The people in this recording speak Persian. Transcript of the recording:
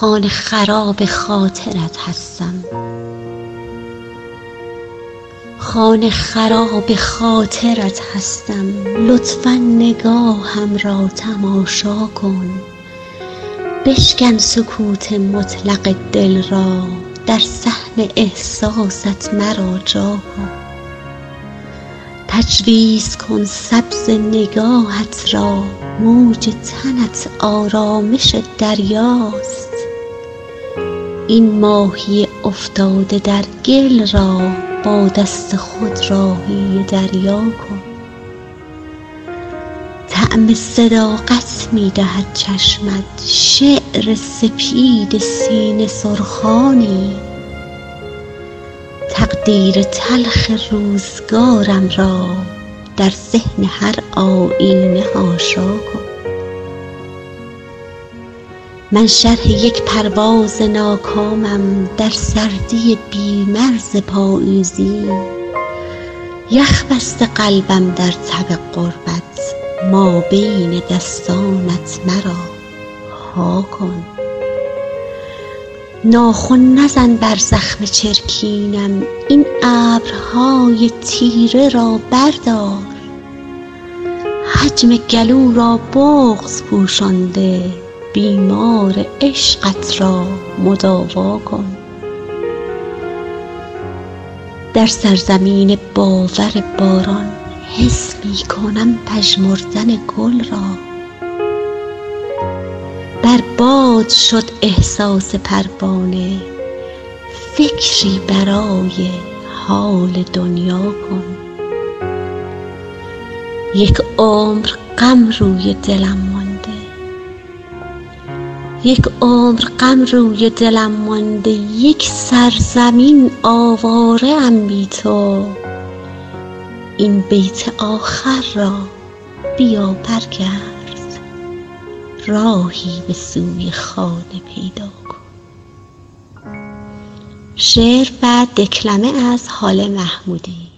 خانه خراب خاطرت هستم. خانه خراب خاطرت هستم، لطفاً نگاهم را تماشا کن. بشکن سکوت مطلق دل را، در صحن احساست مرا جا کن. تجویز کن سبز نگاهت را، موج تنت آرامش دریاست. این ماهی افتاده در گل را، با دست خود راهی دریا کن. طعم صداقت می دهد چشمت، شعر سپید سینه سرخانی. تقدیر تلخ روزگارم را، در ذهن هر آیینه حاشا کن. من شرح یک پرواز ناکامم، در سردی بی‌مرز پاییزی. یخ بسته قلبم در تب غربت، ما بین دستانت مرا ها کن. ناخن نزن بر زخم چرکینم، این ابرهای تیره را بردار. حجم گلو را بغض پوشانده، بیمار عشقت را مداوا کن. در سرزمین باور باران، حس می کنم پژمردن گل را. بر باد شد احساس پروانه، فکری برای حال دنیا کن. یک عمر غم روی دلم مانده، یک عمر غم روی دلم مانده، یک سرزمین آواره ام بی تو. این بیت آخر را بیا برگرد، راهی به سوی خانه پیدا کن. شعر و دکلمه از هاله محمودی.